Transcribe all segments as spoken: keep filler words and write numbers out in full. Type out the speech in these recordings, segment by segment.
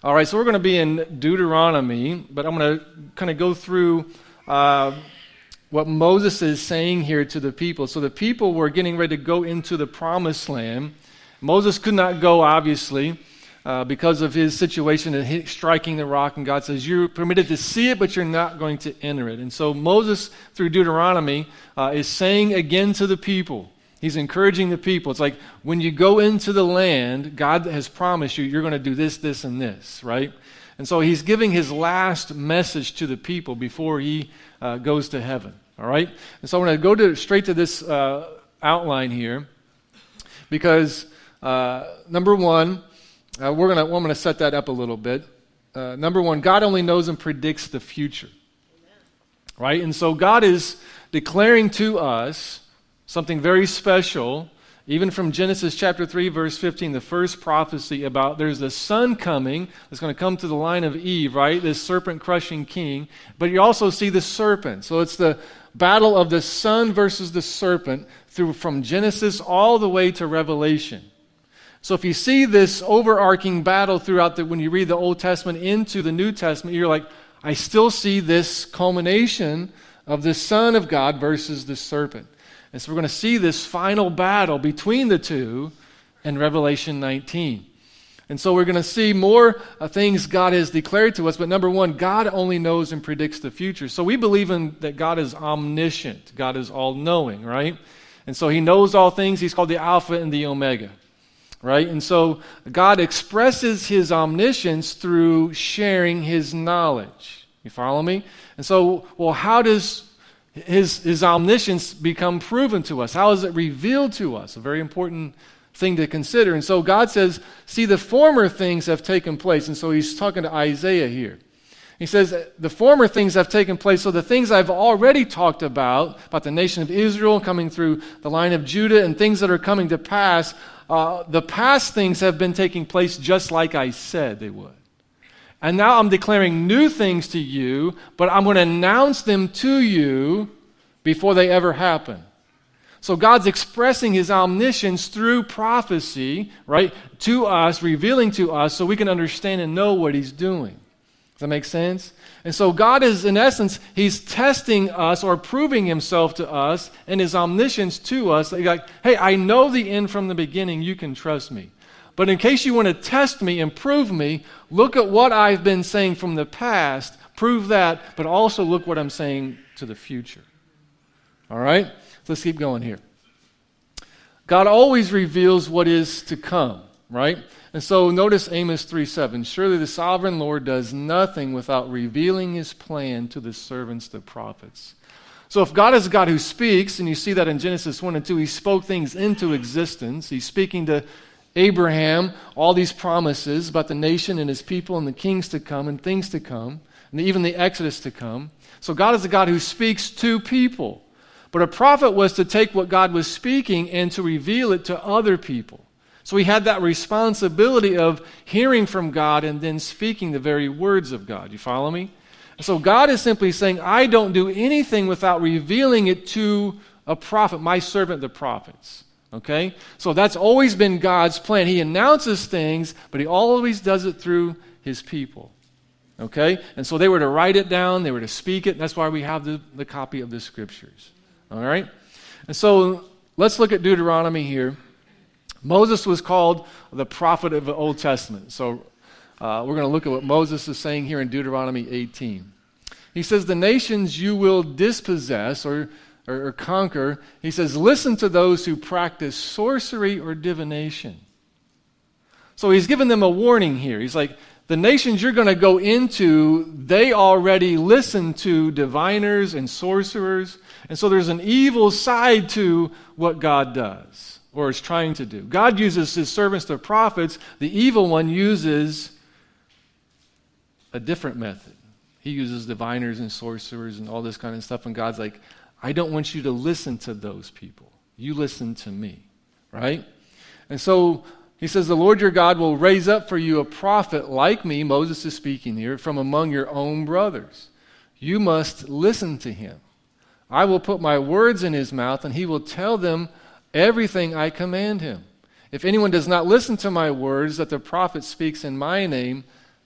All right, so we're going to be in Deuteronomy, but I'm going to kind of go through uh, what Moses is saying here to the people. So the people were getting ready to go into the promised land. Moses could not go, obviously, uh, because of his situation and hit, striking the rock, and God says, you're permitted to see it, but you're not going to enter it. And so Moses, through Deuteronomy, uh, is saying again to the people, he's encouraging the people. It's like, when you go into the land, God has promised you, you're going to do this, this, and this, right? And so he's giving his last message to the people before he uh, goes to heaven, all right? And so I'm going to go to, straight to this uh, outline here, because uh, number one, uh, we're going to, well, I'm going to set that up a little bit. Uh, number one, God only knows and predicts the future, Amen. Right? And so God is declaring to us something very special, even from Genesis chapter three, verse fifteen, the first prophecy about there's a son coming that's going to come to the line of Eve, right? This serpent-crushing king. But you also see the serpent. So it's the battle of the son versus the serpent through from Genesis all the way to Revelation. So if you see this overarching battle throughout the, when you read the Old Testament into the New Testament, you're like, I still see this culmination of the Son of God versus the serpent. And so we're going to see this final battle between the two in Revelation nineteen. And so we're going to see more uh, things God has declared to us. But number one, God only knows and predicts the future. So we believe in that God is omniscient. God is all-knowing, right? And so he knows all things. He's called the Alpha and the Omega, right? And so God expresses his omniscience through sharing his knowledge. You follow me? And so, well, how does His, his omniscience become proven to us? How is it revealed to us? A very important thing to consider. And so God says, see, the former things have taken place. And so he's talking to Isaiah here. He says, the former things have taken place. So the things I've already talked about, about the nation of Israel coming through the line of Judah and things that are coming to pass, uh, the past things have been taking place just like I said they would. And now I'm declaring new things to you, but I'm going to announce them to you before they ever happen. So God's expressing his omniscience through prophecy, right, to us, revealing to us so we can understand and know what he's doing. Does that make sense? And so God is, in essence, he's testing us or proving himself to us and his omniscience to us. Like, hey, I know the end from the beginning. You can trust me. But in case you want to test me and prove me, look at what I've been saying from the past, prove that, but also look what I'm saying to the future. All right? Let's keep going here. God always reveals what is to come, right? And so notice Amos three seven. Surely the sovereign Lord does nothing without revealing his plan to the servants, the prophets. So if God is a God who speaks, and you see that in Genesis one and two, he spoke things into existence. He's speaking to Abraham, all these promises about the nation and his people and the kings to come and things to come, and even the Exodus to come. So God is a God who speaks to people. But a prophet was to take what God was speaking and to reveal it to other people. So he had that responsibility of hearing from God and then speaking the very words of God. You follow me? So God is simply saying, I don't do anything without revealing it to a prophet, my servant, the prophets. Okay? So that's always been God's plan. He announces things, but he always does it through his people. Okay? And so they were to write it down, they were to speak it. That's why we have the, the copy of the scriptures. All right? And so let's look at Deuteronomy here. Moses was called the prophet of the Old Testament. So uh, we're going to look at what Moses is saying here in Deuteronomy eighteen. He says, the nations you will dispossess or Or, or conquer, he says, listen to those who practice sorcery or divination. So he's given them a warning here. He's like, the nations you're going to go into, they already listen to diviners and sorcerers. And so there's an evil side to what God does or is trying to do. God uses his servants, the prophets. The evil one uses a different method. He uses diviners and sorcerers and all this kind of stuff. And God's like, I don't want you to listen to those people. You listen to me, right? And so he says, the Lord your God will raise up for you a prophet like me, Moses is speaking here, from among your own brothers. You must listen to him. I will put my words in his mouth, and he will tell them everything I command him. If anyone does not listen to my words that the prophet speaks in my name,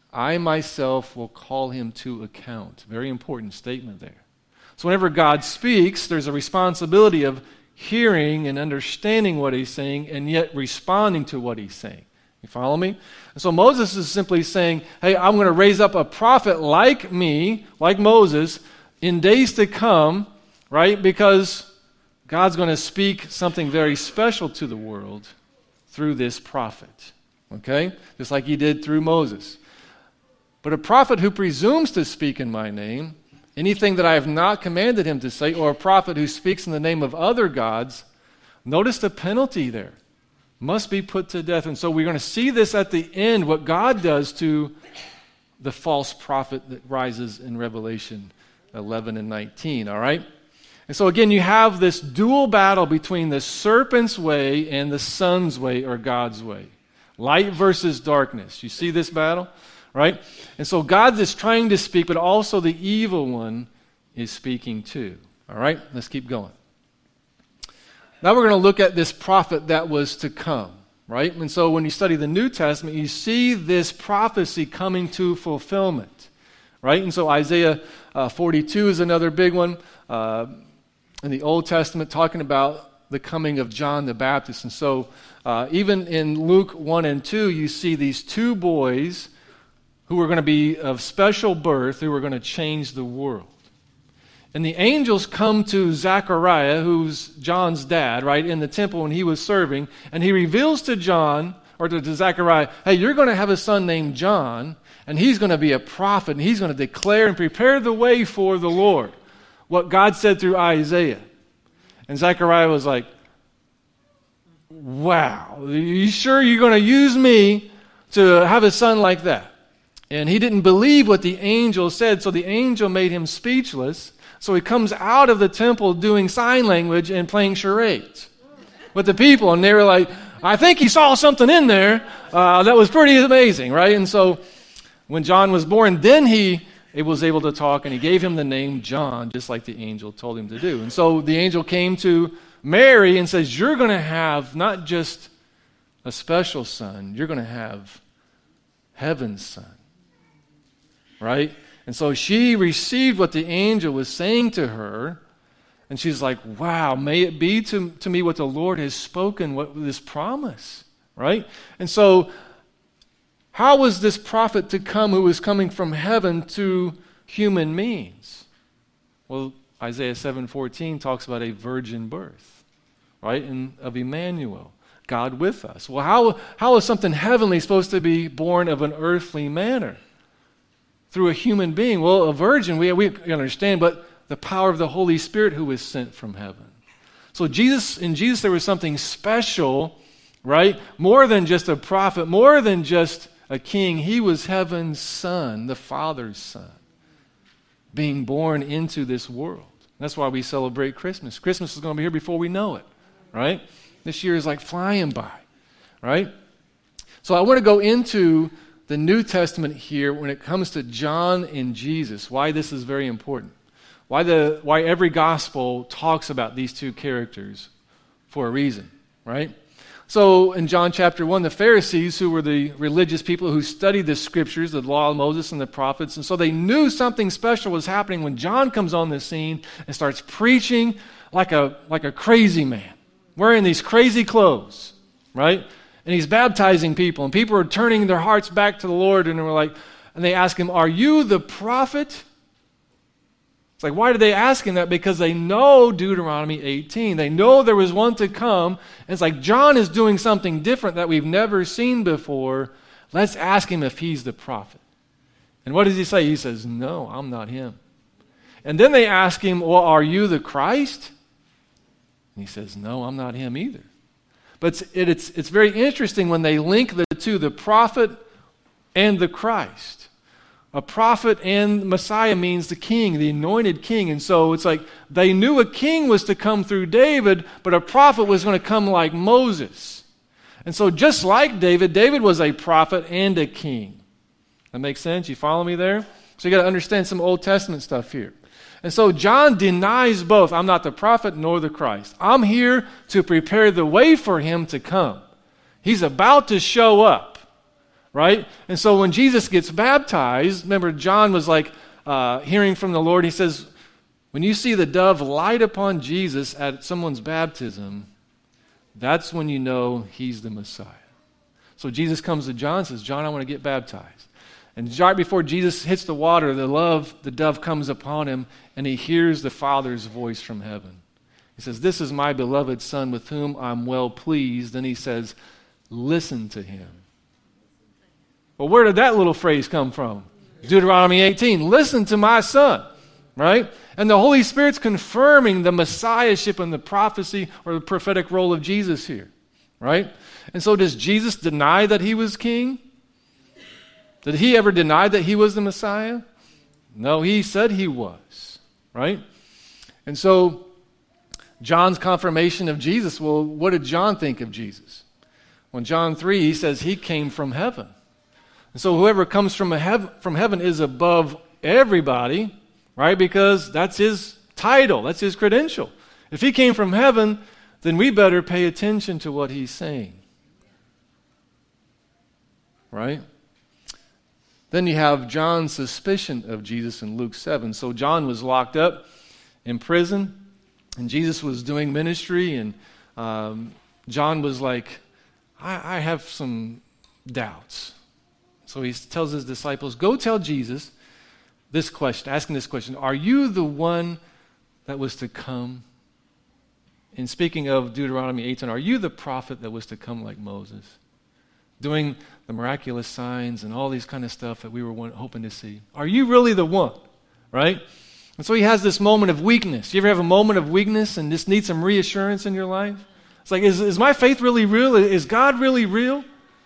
I myself will call him to account. Very important statement there. So whenever God speaks, there's a responsibility of hearing and understanding what he's saying and yet responding to what he's saying. You follow me? And so Moses is simply saying, hey, I'm going to raise up a prophet like me, like Moses, in days to come, right? Because God's going to speak something very special to the world through this prophet. Okay? Just like he did through Moses. But a prophet who presumes to speak in my name, anything that I have not commanded him to say, or a prophet who speaks in the name of other gods, notice the penalty there. Must be put to death. And so we're going to see this at the end, what God does to the false prophet that rises in Revelation eleven and nineteen, all right? And so again, you have this dual battle between the serpent's way and the son's way, or God's way. Light versus darkness. You see this battle? Right? And so God is trying to speak, but also the evil one is speaking too. All right? Let's keep going. Now we're going to look at this prophet that was to come. Right? And so when you study the New Testament, you see this prophecy coming to fulfillment. Right? And so Isaiah uh, forty-two is another big one uh, in the Old Testament, talking about the coming of John the Baptist. And so uh, even in Luke one and two, you see these two boys who are going to be of special birth, who are going to change the world. And the angels come to Zechariah, who's John's dad, right, in the temple when he was serving, and he reveals to John, or to, to Zechariah, hey, you're going to have a son named John, and he's going to be a prophet, and he's going to declare and prepare the way for the Lord, what God said through Isaiah. And Zechariah was like, wow, are you sure you're going to use me to have a son like that? And he didn't believe what the angel said, so the angel made him speechless. So he comes out of the temple doing sign language and playing charades with the people. And they were like, I think he saw something in there uh, that was pretty amazing, right? And so when John was born, then he it was able to talk, and he gave him the name John, just like the angel told him to do. And so the angel came to Mary and says, you're going to have not just a special son, you're going to have heaven's son. Right? And so she received what the angel was saying to her, and she's like, wow, may it be to, to me what the Lord has spoken, what this promise, right? And so how was this prophet to come who was coming from heaven to human means? Well, Isaiah seven fourteen talks about a virgin birth, right? And of Emmanuel, God with us. Well, how, how is something heavenly supposed to be born of an earthly manner? Through a human being. Well, a virgin, we, we understand, but the power of the Holy Spirit who was sent from heaven. So Jesus, in Jesus there was something special, right? More than just a prophet, more than just a king. He was heaven's son, the Father's son, being born into this world. That's why we celebrate Christmas. Christmas is going to be here before we know it, right? This year is like flying by, right? So I want to go into the New Testament here when it comes to John and Jesus, why this is very important. Why the why every gospel talks about these two characters for a reason, right? So in John chapter one, the Pharisees, who were the religious people who studied the scriptures, the law of Moses and the prophets, and so they knew something special was happening when John comes on the scene and starts preaching like a like a crazy man, wearing these crazy clothes, right? And he's baptizing people, and people are turning their hearts back to the Lord, and they were like, and they ask him, "Are you the prophet?" It's like, why did they ask him that? Because they know Deuteronomy eighteen. They know there was one to come. And it's like, John is doing something different that we've never seen before. Let's ask him if he's the prophet. And what does he say? He says, "No, I'm not him." And then they ask him, "Well, are you the Christ?" And he says, "No, I'm not him either." But it's, it, it's, it's very interesting when they link the two, the prophet and the Christ. A prophet and Messiah means the king, the anointed king. And so it's like they knew a king was to come through David, but a prophet was going to come like Moses. And so just like David, David was a prophet and a king. That makes sense? You follow me there? So you got to understand some Old Testament stuff here. And so John denies both. I'm not the prophet nor the Christ. I'm here to prepare the way for him to come. He's about to show up. right? And so when Jesus gets baptized, remember John was like uh, hearing from the Lord. He says, when you see the dove light upon Jesus at someone's baptism, that's when you know he's the Messiah. So Jesus comes to John and says, John, I want to get baptized. And right before Jesus hits the water, the love, the dove comes upon him, and he hears the Father's voice from heaven. He says, this is my beloved Son with whom I'm well pleased. And he says, listen to him. Well, where did that little phrase come from? Deuteronomy eighteen, listen to my Son, right? And the Holy Spirit's confirming the messiahship and the prophecy or the prophetic role of Jesus here, right? And so does Jesus deny that he was king? Did he ever deny that he was the Messiah? No, he said he was, right? And so John's confirmation of Jesus, well, what did John think of Jesus? Well, in John three, he says he came from heaven. And so whoever comes from, a hev- from heaven is above everybody, right? Because that's his title, that's his credential. If he came from heaven, then we better pay attention to what he's saying. Right? Then you have John's suspicion of Jesus in Luke seven. So John was locked up in prison, and Jesus was doing ministry, and um, John was like, I, I have some doubts. So he tells his disciples, go tell Jesus this question, asking this question, are you the one that was to come? And speaking of Deuteronomy eighteen, are you the prophet that was to come like Moses? Doing the miraculous signs and all these kind of stuff that we were hoping to see. Are you really the one? Right? And so he has this moment of weakness. You ever have a moment of weakness and just need some reassurance in your life? It's like, is, is my faith really real? Is God really real?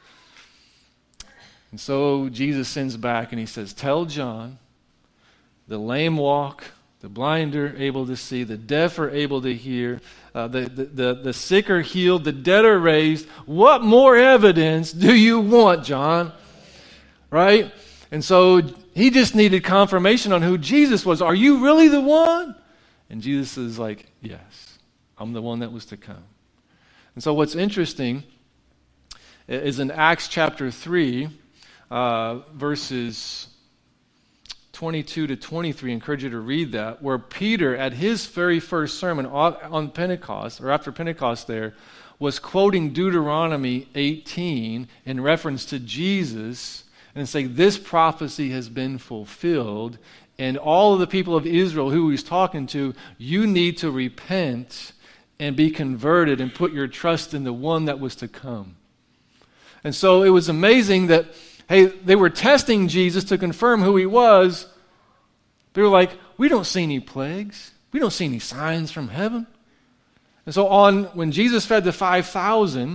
And so Jesus sends back and he says, tell John, the lame walk, the blind are able to see, the deaf are able to hear, uh, the, the, the, the sick are healed, the dead are raised. What more evidence do you want, John? Right? And so he just needed confirmation on who Jesus was. Are you really the one? And Jesus is like, yes, I'm the one that was to come. And so what's interesting is in Acts chapter three, uh, verses twenty-two to twenty-three, I encourage you to read that, where Peter, at his very first sermon on Pentecost, or after Pentecost there, was quoting Deuteronomy eighteen in reference to Jesus and saying, this prophecy has been fulfilled, and all of the people of Israel who he's talking to, you need to repent and be converted and put your trust in the one that was to come. And so it was amazing that, hey, they were testing Jesus to confirm who he was. They were like, we don't see any plagues. We don't see any signs from heaven. And so on, when Jesus fed the five thousand,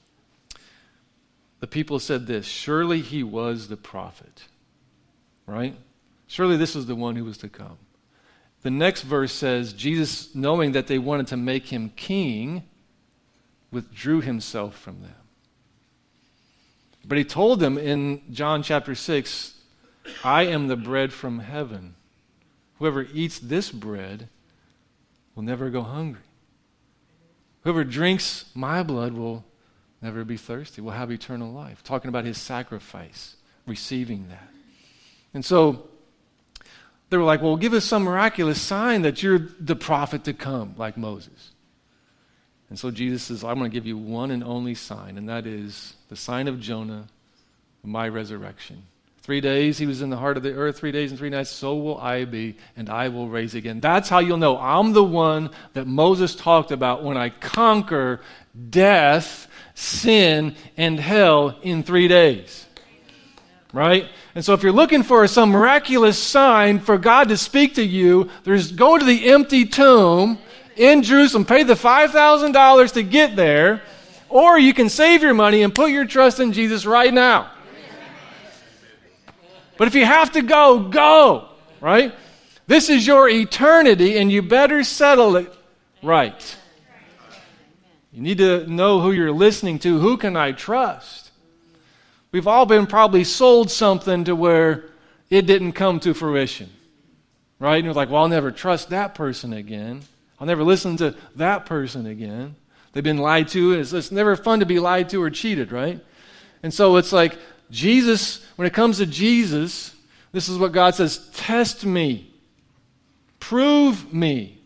the people said this, surely he was the prophet, right? Surely this was the one who was to come. The next verse says, Jesus, knowing that they wanted to make him king, withdrew himself from them. But he told them in John chapter six, I am the bread from heaven. Whoever eats this bread will never go hungry. Whoever drinks my blood will never be thirsty, will have eternal life. Talking about his sacrifice, receiving that. And so they were like, well, give us some miraculous sign that you're the prophet to come, like Moses. And so Jesus says, I'm going to give you one and only sign, and that is the sign of Jonah, my resurrection. Three days he was in the heart of the earth, three days and three nights, so will I be, and I will raise again. That's how you'll know I'm the one that Moses talked about when I conquer death, sin, and hell in three days. Right? And so if you're looking for some miraculous sign for God to speak to you, there's go to the empty tomb in Jerusalem, pay the five thousand dollars to get there, or you can save your money and put your trust in Jesus right now. But if you have to go, go, right? This is your eternity, and you better settle it right. You need to know who you're listening to. Who can I trust? We've all been probably sold something to where it didn't come to fruition, right? And you're like, well, I'll never trust that person again. I'll never listen to that person again. They've been lied to. It's, it's never fun to be lied to or cheated, right? And so it's like, Jesus, when it comes to Jesus, this is what God says, test me. Prove me.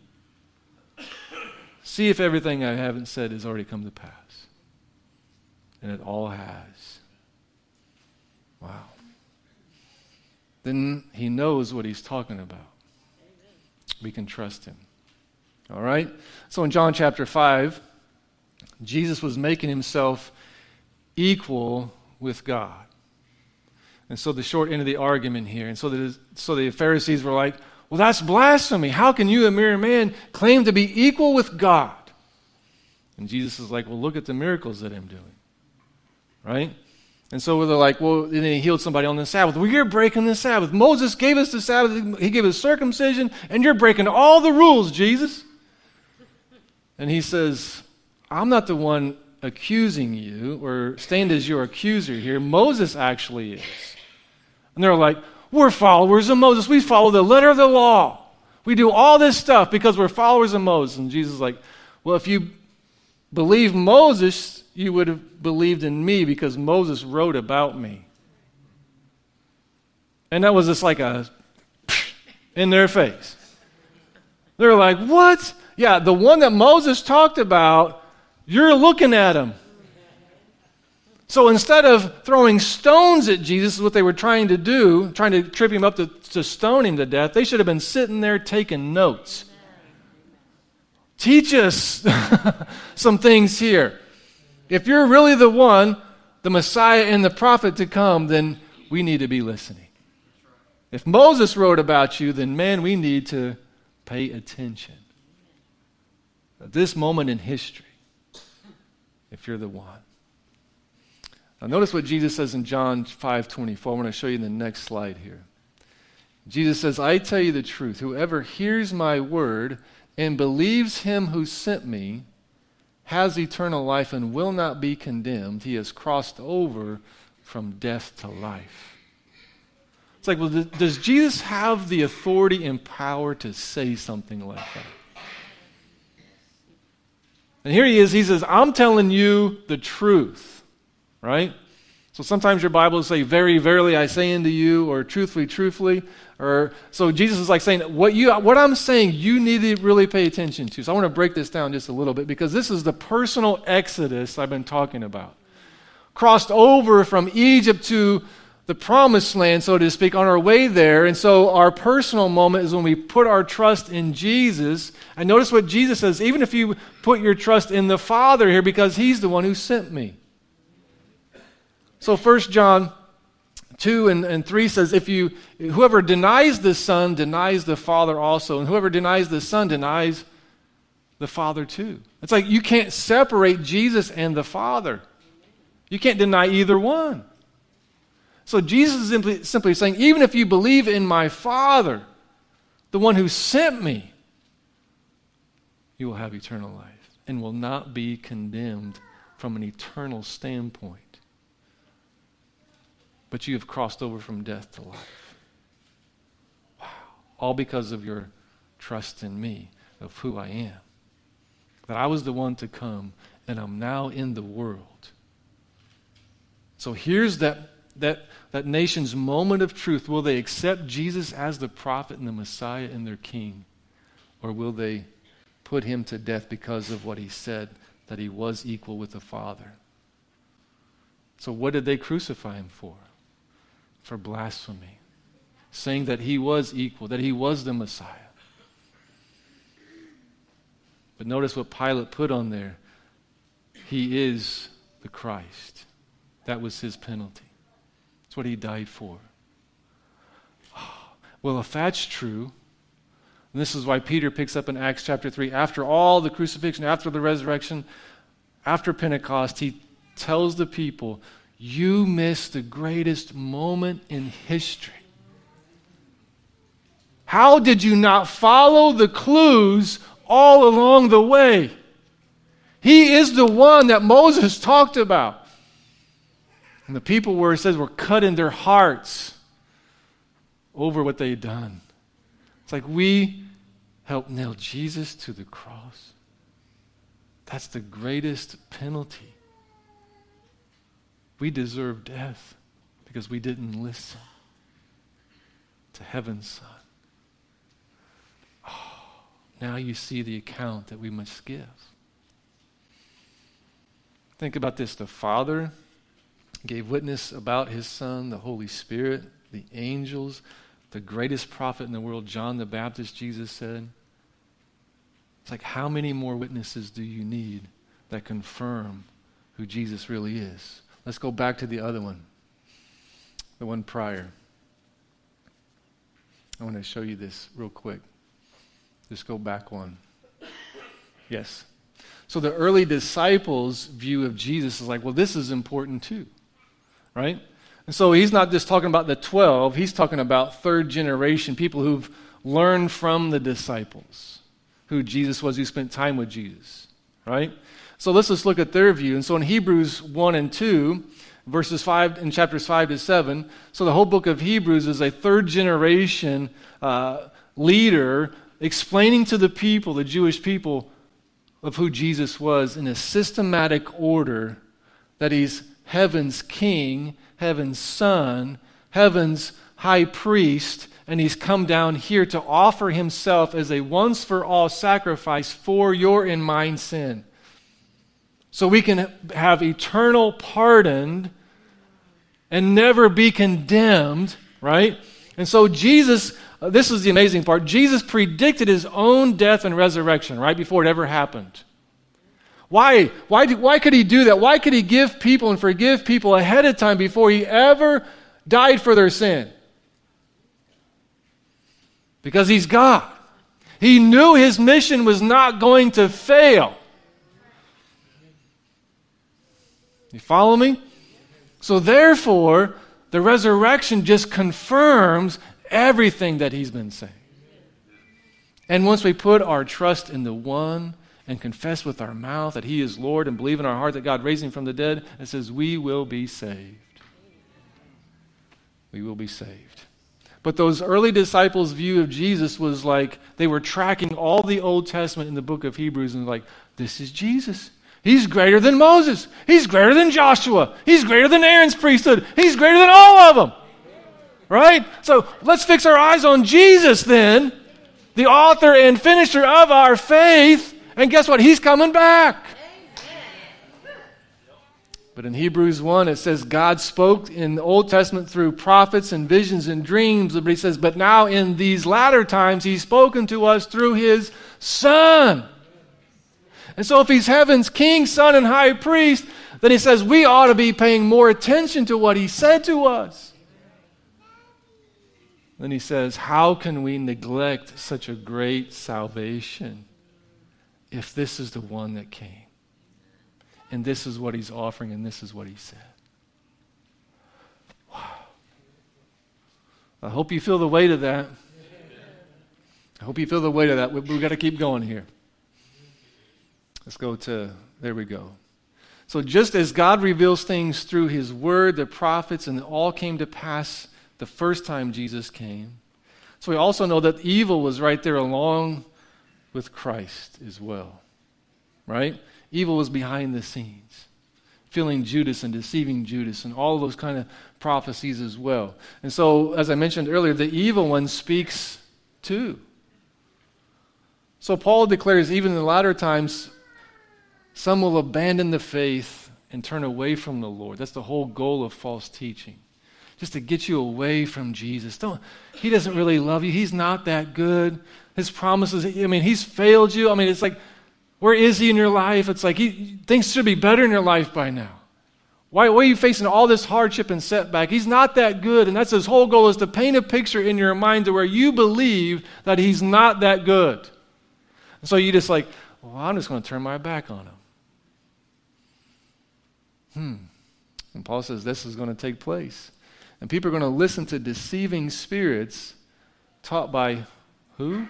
See if everything I haven't said has already come to pass. And it all has. Wow. Then he knows what he's talking about. We can trust him. All right? So in John chapter five, Jesus was making himself equal with God. And so the short end of the argument here, and so the, so the Pharisees were like, well, that's blasphemy. How can you, a mere man, claim to be equal with God? And Jesus is like, well, look at the miracles that I'm doing. Right? And so they're like, well, then he healed somebody on the Sabbath. Well, you're breaking the Sabbath. Moses gave us the Sabbath. He gave us circumcision, and you're breaking all the rules, Jesus. And he says, I'm not the one accusing you or stand as your accuser here. Moses actually is. And they're like, we're followers of Moses. We follow the letter of the law. We do all this stuff because we're followers of Moses. And Jesus is like, well, if you believe Moses, you would have believed in me because Moses wrote about me. And that was just like a in their face. They're like, what? Yeah, the one that Moses talked about, you're looking at him. So instead of throwing stones at Jesus, what they were trying to do, trying to trip him up to, to stone him to death, they should have been sitting there taking notes. Teach us some things here. If you're really the one, the Messiah and the prophet to come, then we need to be listening. If Moses wrote about you, then man, we need to pay attention. At this moment in history, if you're the one. Now notice what Jesus says in John five twenty-four. I'm going to show you in the next slide here. Jesus says, I tell you the truth, whoever hears my word and believes him who sent me has eternal life and will not be condemned. He has crossed over from death to life. It's like, well, does Jesus have the authority and power to say something like that? And here he is, he says, I'm telling you the truth. Right? So sometimes your Bible will say, very verily I say unto you, or truthfully, truthfully. Or so Jesus is like saying, what you what I'm saying, you need to really pay attention to. So I want to break this down just a little bit because this is the personal exodus I've been talking about. Crossed over from Egypt to the promised land, so to speak, on our way there. And so our personal moment is when we put our trust in Jesus. And notice what Jesus says, even if you put your trust in the Father here, because he's the one who sent me. So First John two and, and three says, if you whoever denies the Son denies the Father also, and whoever denies the Son denies the Father too. It's like you can't separate Jesus and the Father. You can't deny either one. So Jesus is simply, simply saying, even if you believe in my Father, the one who sent me, you will have eternal life and will not be condemned from an eternal standpoint. But you have crossed over from death to life. Wow. All because of your trust in me, of who I am. That I was the one to come, and I'm now in the world. So here's that, that, that nation's moment of truth. Will they accept Jesus as the prophet and the Messiah and their king? Or will they put him to death because of what he said, that he was equal with the Father? So what did they crucify him for? For blasphemy, saying that he was equal, that he was the Messiah. But notice what Pilate put on there. He is the Christ. That was his penalty. That's what he died for. Well, if that's true, and this is why Peter picks up in Acts chapter three, after all the crucifixion, after the resurrection, after Pentecost, he tells the people, you missed the greatest moment in history. How did you not follow the clues all along the way? He is the one that Moses talked about. And the people where it says were cut in their hearts over what they'd done. It's like we helped nail Jesus to the cross. That's the greatest penalty. We deserve death. because we didn't listen to heaven's Son. Oh, now you see the account that we must give. Think about this. The Father gave witness about his Son, the Holy Spirit, the angels, the greatest prophet in the world, John the Baptist, Jesus said. It's like, how many more witnesses do you need that confirm who Jesus really is? Let's go back to the other one, the one prior. I want to show you this real quick. Just go back one. Yes. So the early disciples' view of Jesus is like, well, this is important too, right? And so he's not just talking about the twelve, he's talking about third generation, people who've learned from the disciples, who Jesus was, who spent time with Jesus, right? So let's just look at their view. And so in Hebrews one and two, verses five, in chapters five to seven, so the whole book of Hebrews is a third generation uh, leader explaining to the people, the Jewish people, of who Jesus was in a systematic order, that he's heaven's king, heaven's son, heaven's high priest, and he's come down here to offer himself as a once-for-all sacrifice for your and mine sin. So we can have eternal pardon and never be condemned, right? And so Jesus, uh, this is the amazing part, Jesus predicted his own death and resurrection right before it ever happened. Why? Why, do, why could he do that? Why could he give people and forgive people ahead of time before he ever died for their sin? Because he's God. He knew his mission was not going to fail. You follow me? So therefore, the resurrection just confirms everything that he's been saying. And once we put our trust in the one and confess with our mouth that he is Lord and believe in our heart that God raised him from the dead, it says we will be saved. We will be saved. But those early disciples' view of Jesus was like they were tracking all the Old Testament in the book of Hebrews and like, this is Jesus. He's greater than Moses. He's greater than Joshua. He's greater than Aaron's priesthood. He's greater than all of them. Right? So let's fix our eyes on Jesus then, the author and finisher of our faith. And guess what? He's coming back. But in Hebrews one, it says God spoke in the Old Testament through prophets and visions and dreams. But he says, but now in these latter times, he's spoken to us through his Son. And so if he's heaven's king, son, and high priest, then he says we ought to be paying more attention to what he said to us. Then he says, how can we neglect such a great salvation if this is the one that came? And this is what he's offering, and this is what he said. Wow. I hope you feel the weight of that. I hope you feel the weight of that. We've we got to keep going here. Let's go to, there we go. So just as God reveals things through his word, the prophets, and it all came to pass the first time Jesus came, so we also know that evil was right there along with Christ as well. Right? Evil was behind the scenes, filling Judas and deceiving Judas and all those kind of prophecies as well. And so, as I mentioned earlier, the evil one speaks too. So Paul declares, even in the latter times, some will abandon the faith and turn away from the Lord. That's the whole goal of false teaching. Just to get you away from Jesus. Don't, he doesn't really love you. He's not that good. His promises, I mean, he's failed you. I mean, it's like, where is he in your life? It's like, he, things should be better in your life by now. Why, why are you facing all this hardship and setback? He's not that good. And that's his whole goal, is to paint a picture in your mind to where you believe that he's not that good. And so you just like, well, I'm just going to turn my back on him. Hmm. And Paul says this is going to take place. And people are going to listen to deceiving spirits taught by who?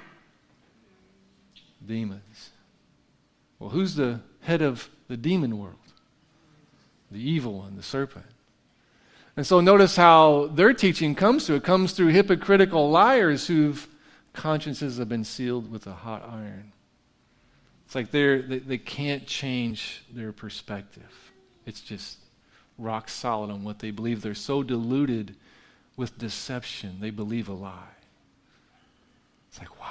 Demons. Well, who's the head of the demon world? The evil one, the serpent. And so notice how their teaching comes through. It comes through hypocritical liars whose consciences have been sealed with a hot iron. It's like they're, they they can't change their perspective. It's just rock solid on what they believe. They're so deluded with deception, they believe a lie. It's like, wow.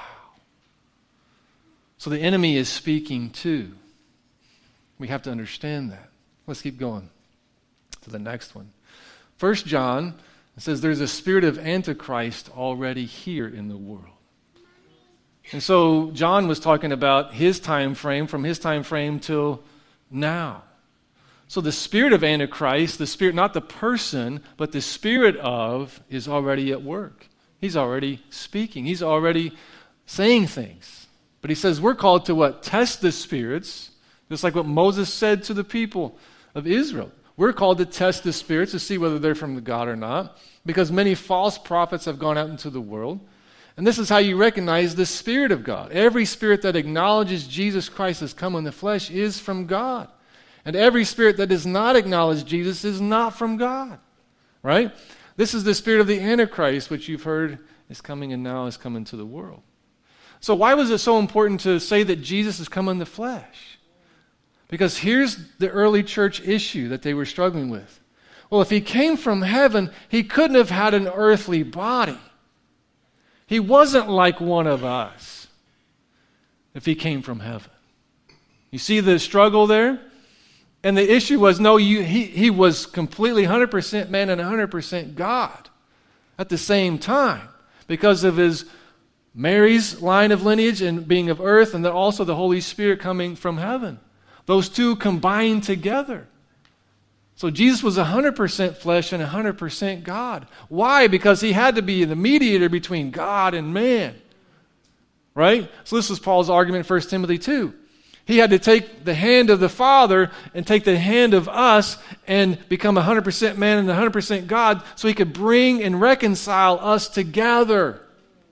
So the enemy is speaking too. We have to understand that. Let's keep going to the next one. First John, it says there's a spirit of Antichrist already here in the world. And so John was talking about his time frame, from his time frame till now. So the spirit of Antichrist, the spirit, not the person, but the spirit of, is already at work. He's already speaking. He's already saying things. But he says we're called to what? Test the spirits, just like what Moses said to the people of Israel. We're called to test the spirits to see whether they're from God or not, because many false prophets have gone out into the world. And this is how you recognize the Spirit of God. Every spirit that acknowledges Jesus Christ has come in the flesh is from God. And every spirit that does not acknowledge Jesus is not from God. Right? This is the spirit of the Antichrist, which you've heard is coming and now is coming to the world. So why was it so important to say that Jesus has come in the flesh? Because here's the early church issue that they were struggling with. Well, if he came from heaven, he couldn't have had an earthly body. He wasn't like one of us if he came from heaven. You see the struggle there? And the issue was, no, you, he, he was completely one hundred percent man and one hundred percent God at the same time because of his Mary's line of lineage and being of earth, and then also the Holy Spirit coming from heaven. Those two combined together. So Jesus was one hundred percent flesh and one hundred percent God. Why? Because he had to be the mediator between God and man. Right? So this was Paul's argument in First Timothy two. He had to take the hand of the Father and take the hand of us and become one hundred percent man and one hundred percent God so he could bring and reconcile us together.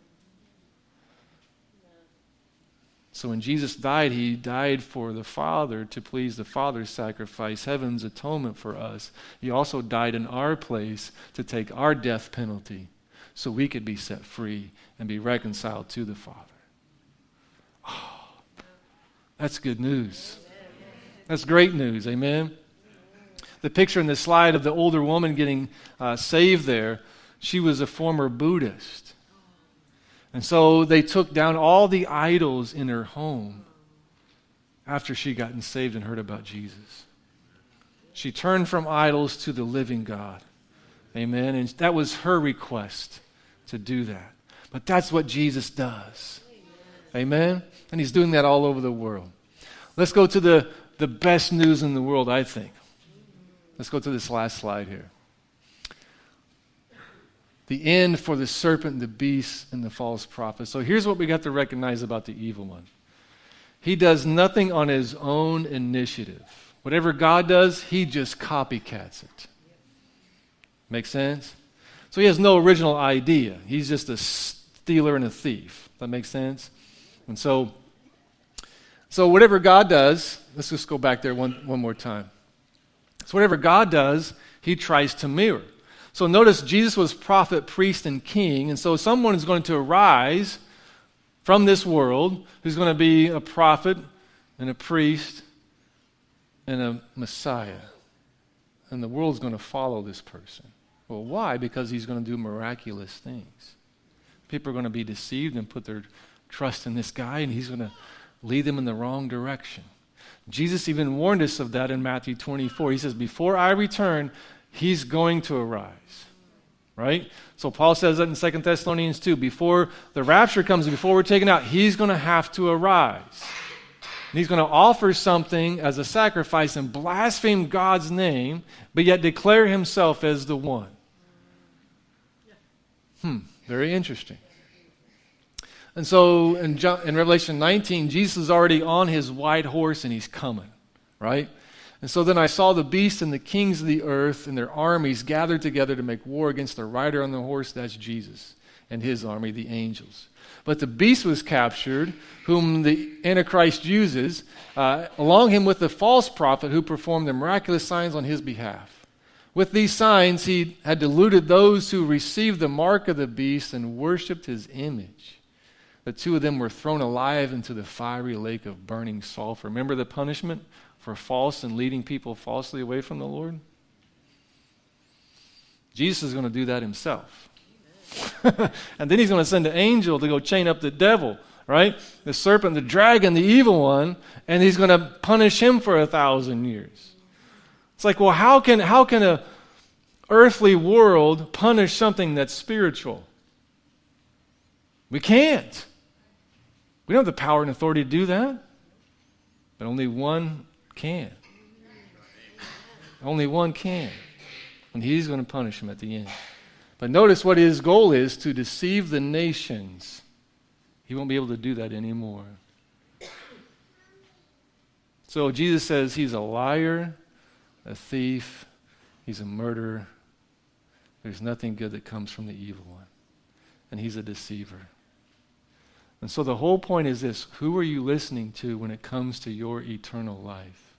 So when Jesus died, he died for the Father to please the Father's sacrifice, heaven's atonement for us. He also died in our place to take our death penalty so we could be set free and be reconciled to the Father. Oh, that's good news. That's great news, amen? The picture in the slide of the older woman getting uh, saved there, she was a former Buddhist. And so they took down all the idols in her home after she gotten saved and heard about Jesus. She turned from idols to the living God. Amen. And that was her request to do that. But that's what Jesus does. Amen. And he's doing that all over the world. Let's go to the, the best news in the world, I think. Let's go to this last slide here. The end for the serpent, the beast, and the false prophet. So here's what we got to recognize about the evil one. He does nothing on his own initiative. Whatever God does, he just copycats it. Make sense? So he has no original idea. He's just a stealer and a thief. That makes sense? And so, so whatever God does, let's just go back there one, one more time. So whatever God does, he tries to mirror. So notice Jesus was prophet, priest, and king. And so someone is going to arise from this world who's going to be a prophet and a priest and a Messiah. And the world's going to follow this person. Well, why? Because he's going to do miraculous things. People are going to be deceived and put their trust in this guy, and he's going to lead them in the wrong direction. Jesus even warned us of that in Matthew twenty-four. He says, before I return, he's going to arise, right? So Paul says that in Second Thessalonians two. Before the rapture comes and before we're taken out, he's going to have to arise. And he's going to offer something as a sacrifice and blaspheme God's name, but yet declare himself as the one. Hmm, very interesting. And so in, John, in Revelation nineteen, Jesus is already on his white horse and he's coming, right? And so then I saw the beast and the kings of the earth and their armies gathered together to make war against the rider on the horse, that's Jesus, and his army, the angels. But the beast was captured, whom the Antichrist uses, uh, along him with the false prophet who performed the miraculous signs on his behalf. With these signs, he had deluded those who received the mark of the beast and worshipped his image. The two of them were thrown alive into the fiery lake of burning sulfur. Remember the punishment for false and leading people falsely away from the Lord? Jesus is going to do that himself. And then he's going to send an angel to go chain up the devil, right? The serpent, the dragon, the evil one, and he's going to punish him for a thousand years. It's like, well, how can how can a earthly world punish something that's spiritual? We can't. We don't have the power and authority to do that. But only one can. Only one can. And he's going to punish him at the end. But notice what his goal is, to deceive the nations. He won't be able to do that anymore. So Jesus says he's a liar, a thief, he's a murderer. There's nothing good that comes from the evil one. And he's a deceiver. And so the whole point is this: who are you listening to when it comes to your eternal life?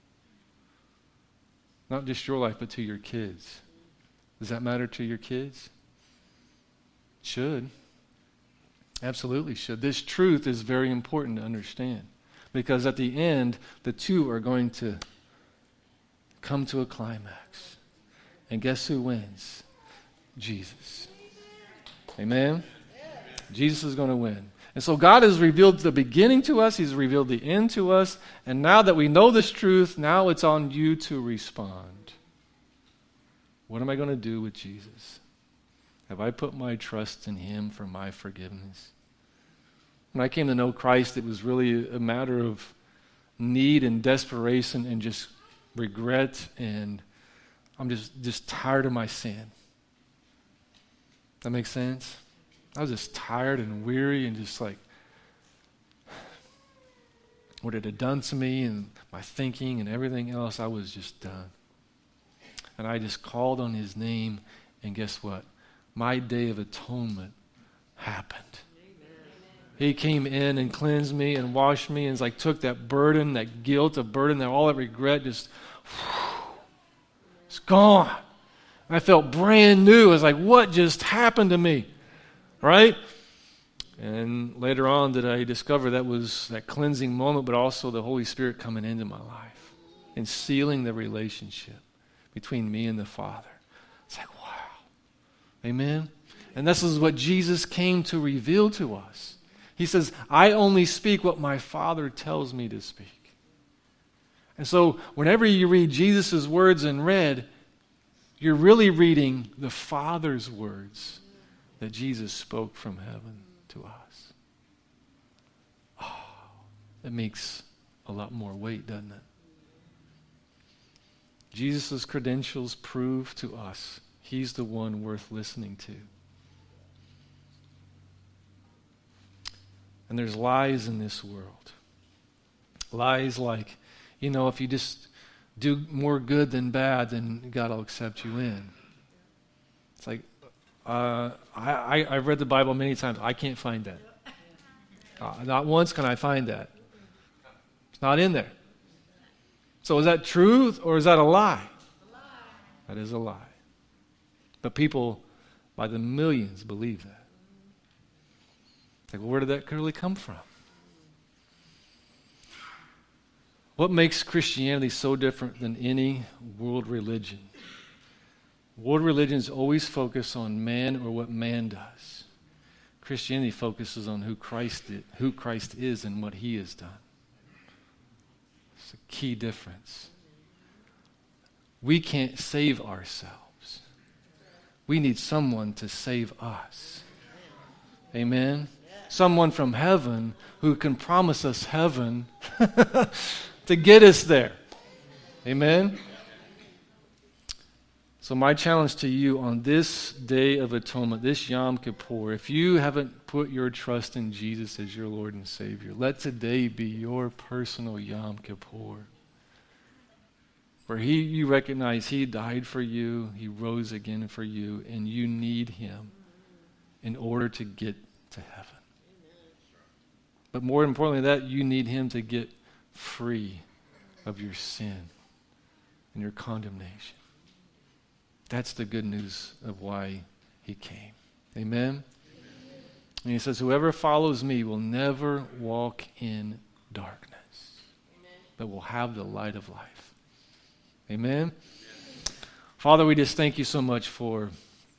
Not just your life, but to your kids. Does that matter to your kids? Should. Absolutely should. This truth is very important to understand, because at the end, the two are going to come to a climax. And guess who wins? Jesus. Amen? Jesus is going to win. And so God has revealed the beginning to us. He's revealed the end to us. And now that we know this truth, now it's on you to respond. What am I going to do with Jesus? Have I put my trust in him for my forgiveness? When I came to know Christ, it was really a matter of need and desperation and just regret, and I'm just, just tired of my sin. That makes sense? I was just tired and weary and just like, what it had done to me and my thinking and everything else, I was just done. And I just called on his name, and guess what? My day of atonement happened. Amen. He came in and cleansed me and washed me, and it's like took that burden, that guilt, a burden, that all that regret, just whew, it's gone. And I felt brand new. It was like, what just happened to me? Right? And later on did I discover that was that cleansing moment, but also the Holy Spirit coming into my life and sealing the relationship between me and the Father. It's like, wow. Amen? And this is what Jesus came to reveal to us. He says, I only speak what my Father tells me to speak. And so whenever you read Jesus' words in red, you're really reading the Father's words that Jesus spoke from heaven to us. Oh, it makes a lot more weight, doesn't it? Jesus' credentials prove to us he's the one worth listening to. And there's lies in this world. Lies like, you know, if you just do more good than bad, then God will accept you in. It's like, uh, I, I, I've read the Bible many times. I can't find that. Uh, not once can I find that. It's not in there. So is that truth or is that a lie? A lie. That is a lie. But people by the millions believe that. Like, well, where did that really come from? What makes Christianity so different than any world religion? World religions always focus on man or what man does. Christianity focuses on who Christ is, who Christ is and what he has done. It's a key difference. We can't save ourselves. We need someone to save us. Amen? Someone from heaven who can promise us heaven to get us there. Amen? So my challenge to you on this day of atonement, this Yom Kippur, if you haven't put your trust in Jesus as your Lord and Savior, let today be your personal Yom Kippur, where he, you recognize he died for you, he rose again for you, and you need him in order to get to heaven. But more importantly than that, you need him to get free of your sin and your condemnation. That's the good news of why he came. Amen? Amen? And he says, whoever follows me will never walk in darkness, Amen. But will have the light of life. Amen? Amen? Father, we just thank you so much for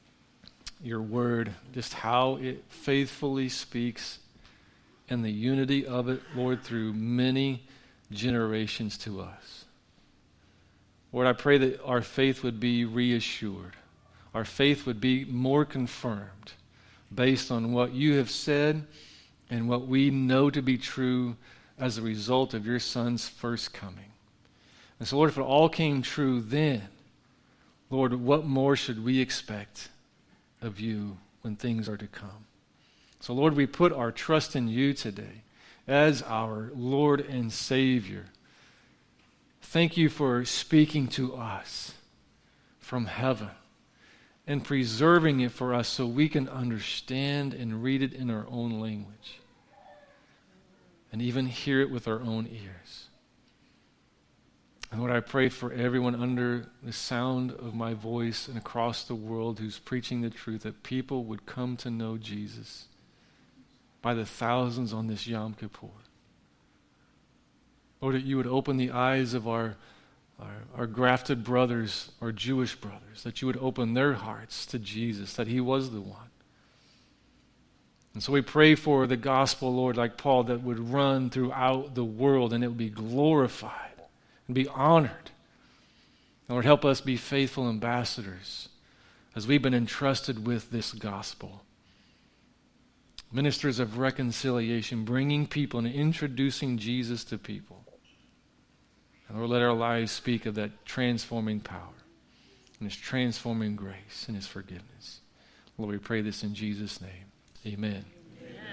your word, just how it faithfully speaks and the unity of it, Lord, through many generations to us. Lord, I pray that our faith would be reassured. Our faith would be more confirmed based on what you have said and what we know to be true as a result of your Son's first coming. And so, Lord, if it all came true then, Lord, what more should we expect of you when things are to come? So, Lord, we put our trust in you today as our Lord and Savior. Thank you for speaking to us from heaven and preserving it for us so we can understand and read it in our own language and even hear it with our own ears. And Lord, I pray for everyone under the sound of my voice and across the world who's preaching the truth, that people would come to know Jesus by the thousands on this Yom Kippur. Lord, that you would open the eyes of our, our, our grafted brothers, our Jewish brothers, that you would open their hearts to Jesus, that he was the one. And so we pray for the gospel, Lord, like Paul, that would run throughout the world and it would be glorified and be honored. And Lord, help us be faithful ambassadors as we've been entrusted with this gospel. Ministers of reconciliation, bringing people and introducing Jesus to people. And Lord, let our lives speak of that transforming power and his transforming grace and his forgiveness. Lord, we pray this in Jesus' name. Amen.